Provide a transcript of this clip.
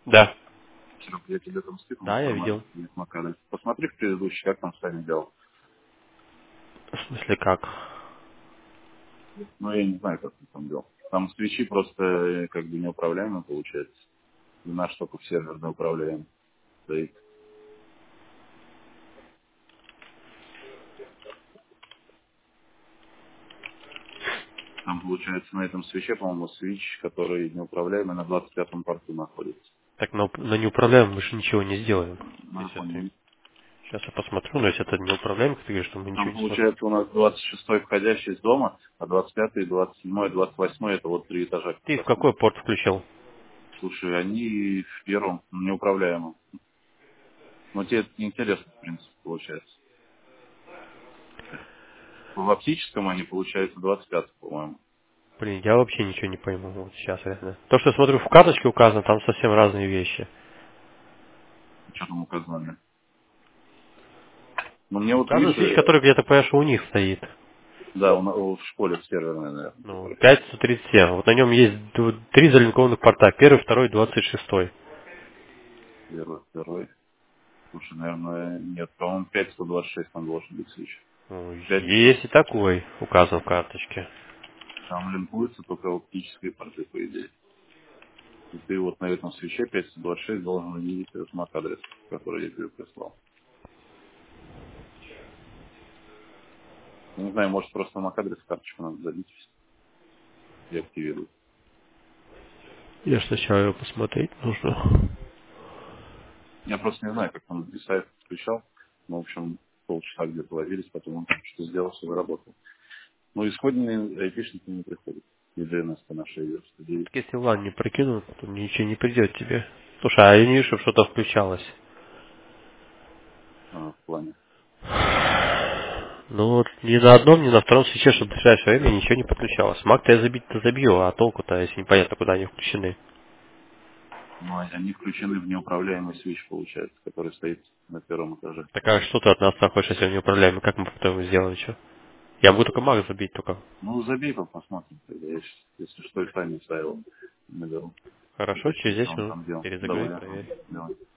Да. Серег, я тебе там скинул Да, я информацию, видел. нет Макары. Посмотри в предыдущий, как там Саня делал. В смысле как? Ну, я не знаю, как он там делал. Там свечи просто как бы неуправляемые получается. И наш только в серверный управляем. Стоит. Там получается на этом свече, по-моему, свич, который неуправляемый на 25-м порту находится. Так на неуправляемом мы же ничего не сделаем. Ну, Если это... понял. Сейчас я посмотрю, но если это неуправляемый, ты говоришь, что мы ничего Там не сможем. получается у нас 26-й входящий из дома, а 25-й, 27-й, 28-й это вот 3 этажа как Ты в раз. какой порт включил? Слушай, они в первом, неуправляемом. Но тебе это неинтересно, в принципе, получается. В оптическом они, получается, 25, по-моему. Блин, я вообще ничего не пойму. Вот сейчас реально. То, что я смотрю в карточке указано, там совсем разные вещи. Что там указали? Но мне вот, Указывают видишь, вещь, которая где-то, понимаешь, у них стоит. да, в школе в серверной, наверное, Ну, который. 537. Вот на нем есть три залинкованных порта. Первый, второй, 26. Первый, второй. Слушай, наверное, нет, по-моему, 5126 там должен быть свич. Ну, 5, есть и такой указан в карточке. там линкуются только оптические порты, по идее. И ты вот на этом свече 526 должен увидеть этот MAC-адрес, который я тебе прислал. Не знаю, может, просто MAC-адрес в карточку надо забить и активировать. Я ж сначала его посмотреть нужно. Я просто не знаю, как там сайт включал. Ну, в общем, полчаса где-то возились, потом он там что-то сделал, все заработал. Ну, исходные айпишники не приходят. И DNS-то наша идет, 109. Так если лан не прокинут, то ничего не придет тебе. Слушай, а я не вижу, чтобы что-то включалось. В плане. Ну вот ни на одном, ни на втором свече, чтобы в ближайшее время ничего не подключалось. Маг-то я забить-то забью, а толку-то, если непонятно, куда они включены. Ну, они включены в неуправляемый свич, получается, который стоит на первом этаже. Так а что ты от нас хочешь, если он неуправляемый? Как мы потом его сделаем, что? Я могу только маг забить только. Ну, забей, посмотрим. Тогда, если что, и сами ставил. Наберу. Хорошо, через Уточню, что 10 он минут там делал. перезагрузи, Давай, ага. проверь. Давай.